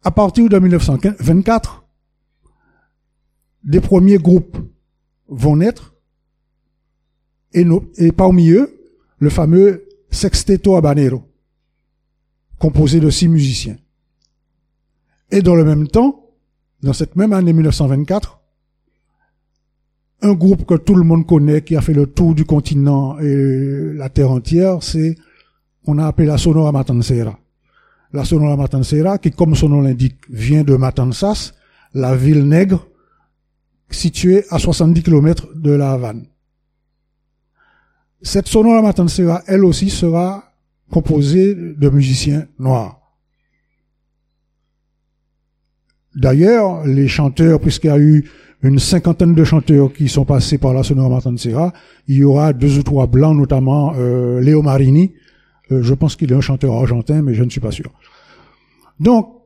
à partir de 1924, des premiers groupes vont naître, et parmi eux, le fameux Sexteto Habanero, composé de 6 musiciens. Et dans le même temps, dans cette même année 1924, un groupe que tout le monde connaît, qui a fait le tour du continent et la terre entière, on a appelé la Sonora Matancera. La Sonora Matancera, qui, comme son nom l'indique, vient de Matanzas, la ville nègre, située à 70 km de La Havane. Cette Sonora Matancera, elle aussi, sera composée de musiciens noirs. D'ailleurs, les chanteurs, puisqu'il y a eu une 50aine de chanteurs qui sont passés par la Sonora Matancera, il y aura 2 ou 3 blancs, notamment Leo Marini. Je pense qu'il est un chanteur argentin, mais je ne suis pas sûr. Donc,